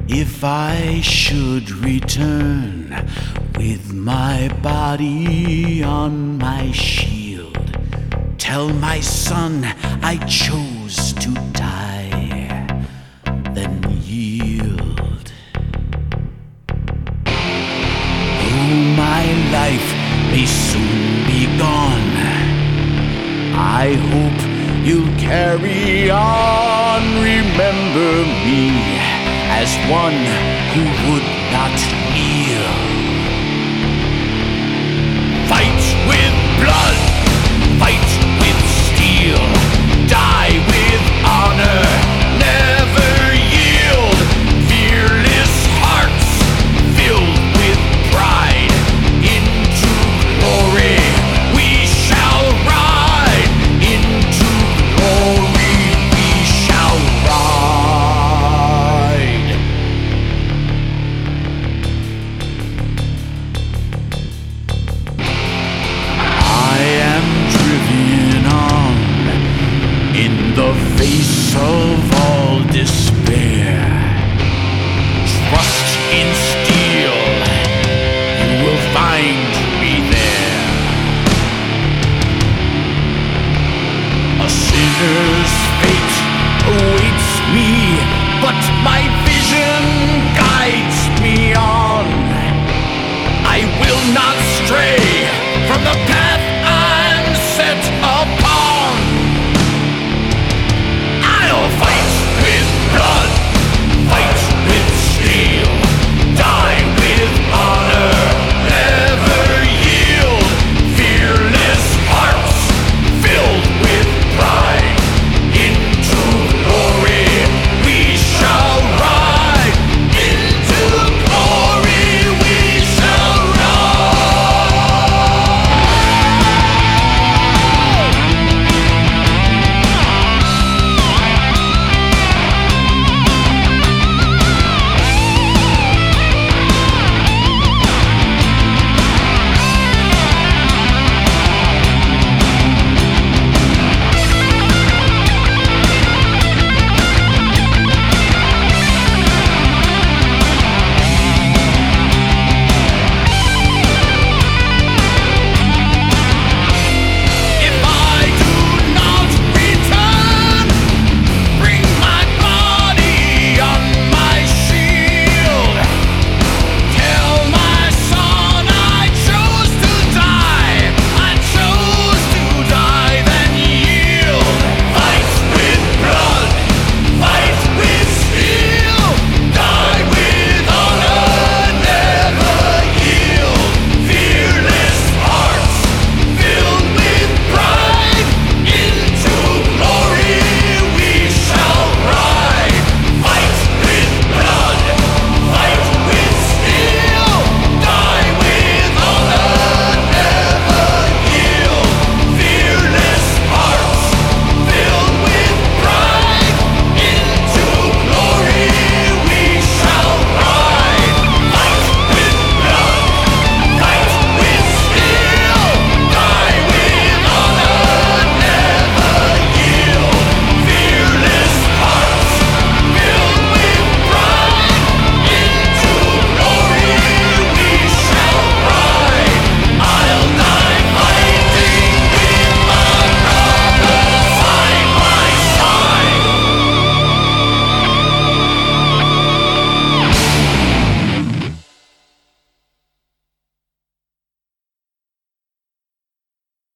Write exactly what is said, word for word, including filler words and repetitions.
If I should return with my body on my shield, tell my son I chose to die, then yield. Though my life may soon be gone, I hope you'll carry on. Remember me as one who would not kneel. Fight with blood, fight with steel, die with honor, never yield. Fearless hearts filled with pride, into glory we shall ride, into glory we shall ride. I am driven on in the face of